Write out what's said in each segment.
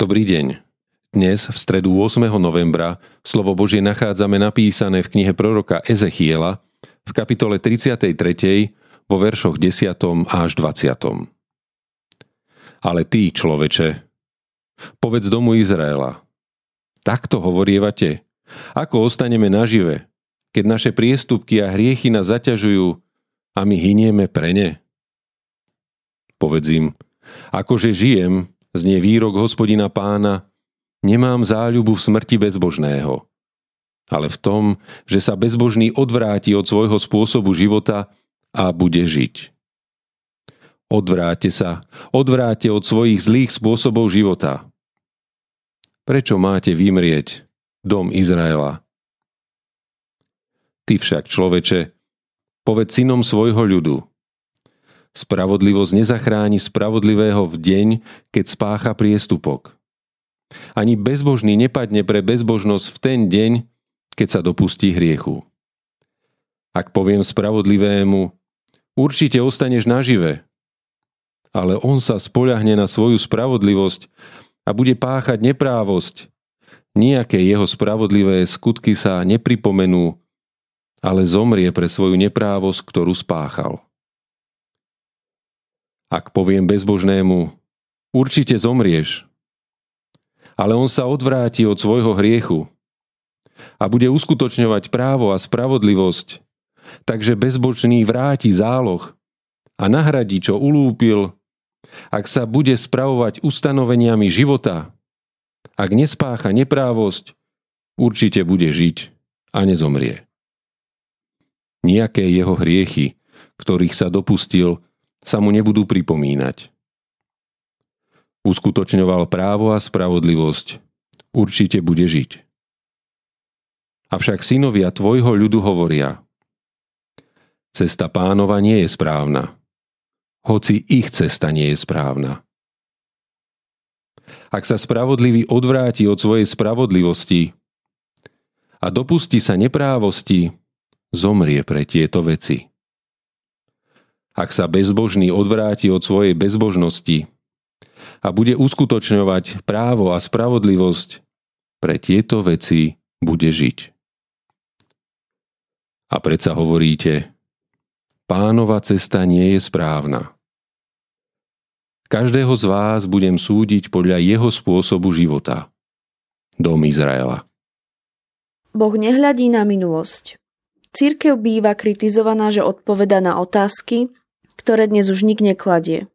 Dobrý deň. Dnes, v stredu 8. novembra, slovo Božie nachádzame napísané v knihe proroka Ezechiela v kapitole 33. vo veršoch 10. až 20. Ale ty, človeče, povedz domu Izraela, takto hovorievate, ako ostaneme nažive, keď naše priestupky a hriechy nás zaťažujú a my hynieme pre ne? Povedz im, akože žijem, znie výrok Hospodina Pána, nemám záľubu v smrti bezbožného, ale v tom, že sa bezbožný odvráti od svojho spôsobu života a bude žiť. Odvráte od svojich zlých spôsobov života. Prečo máte vymrieť, dom Izraela? Ty však, človeče, povedz synom svojho ľudu. Spravodlivosť nezachráni spravodlivého v deň, keď spácha priestupok. Ani bezbožný nepadne pre bezbožnosť v ten deň, keď sa dopustí hriechu. Ak poviem spravodlivému, určite ostaneš nažive, ale on sa spoľahne na svoju spravodlivosť a bude páchať neprávosť, nejaké jeho spravodlivé skutky sa nepripomenú, ale zomrie pre svoju neprávosť, ktorú spáchal. Ak poviem bezbožnému, určite zomrieš, ale on sa odvráti od svojho hriechu a bude uskutočňovať právo a spravodlivosť, takže bezbožný vráti záloh a nahradí, čo ulúpil, ak sa bude spravovať ustanoveniami života, ak nespácha neprávosť, určite bude žiť a nezomrie. Nijaké jeho hriechy, ktorých sa dopustil, sa mu nebudú pripomínať. Uskutočňoval právo a spravodlivosť, určite bude žiť. Avšak synovia tvojho ľudu hovoria, cesta Pánova nie je správna, hoci ich cesta nie je správna. Ak sa spravodlivý odvráti od svojej spravodlivosti a dopustí sa neprávosti, zomrie pre tieto veci. Ak sa bezbožný odvráti od svojej bezbožnosti a bude uskutočňovať právo a spravodlivosť, pre tieto veci bude žiť. A predsa hovoríte, Pánova cesta nie je správna. Každého z vás budem súdiť podľa jeho spôsobu života. Dom Izraela. Boh nehľadí na minulosť. Cirkev býva kritizovaná, že odpoveda na otázky, ktoré dnes už nik nekladie.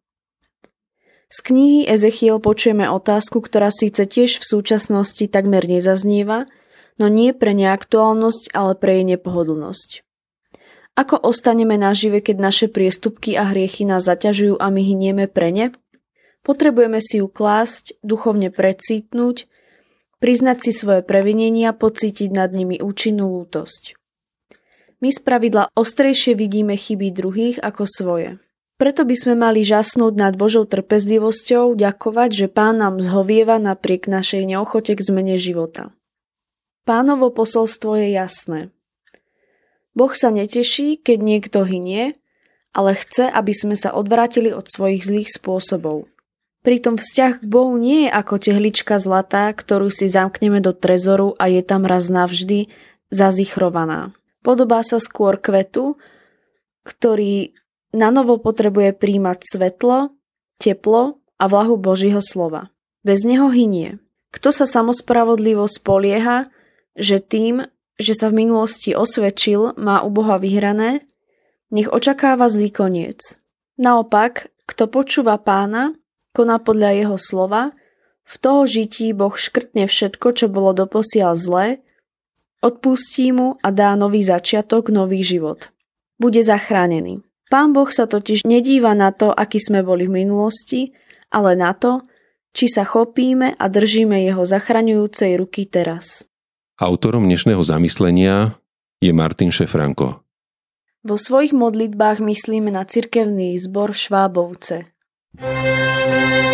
Z knihy Ezechiel počujeme otázku, ktorá síce tiež v súčasnosti takmer nezaznieva, no nie pre neaktuálnosť, ale pre jej nepohodlnosť. Ako ostaneme nažive, keď naše priestupky a hriechy nás zaťažujú a my hynieme pre ne? Potrebujeme si ju klásť, duchovne precítnuť, priznať si svoje previnenia, pocítiť nad nimi účinnú lútosť. My spravidla ostrejšie vidíme chyby druhých ako svoje. Preto by sme mali žasnúť nad Božou trpezlivosťou, ďakovať, že Pán nám zhovieva napriek našej neochote k zmene života. Pánovo posolstvo je jasné. Boh sa neteší, keď niekto hynie, ale chce, aby sme sa odvrátili od svojich zlých spôsobov. Pritom vzťah k Bohu nie je ako tehlička zlata, ktorú si zamkneme do trezoru a je tam raz navždy zazichrovaná. Podobá sa skôr kvetu, ktorý nanovo potrebuje príjmať svetlo, teplo a vlahu Božieho slova. Bez neho hynie. Kto sa samospravodlivo spolieha, že tým, že sa v minulosti osvedčil, má u Boha vyhrané, nech očakáva zlý koniec. Naopak, kto počúva Pána, koná podľa jeho slova, v toho žití Boh škrtne všetko, čo bolo doposiaľ zlé, odpustí mu a dá nový začiatok, nový život. Bude zachránený. Pán Boh sa totiž nedíva na to, aký sme boli v minulosti, ale na to, či sa chopíme a držíme jeho zachraňujúcej ruky teraz. Autorom dnešného zamyslenia je Martin Šefranko. Vo svojich modlitbách myslíme na cirkevný zbor Švábovce.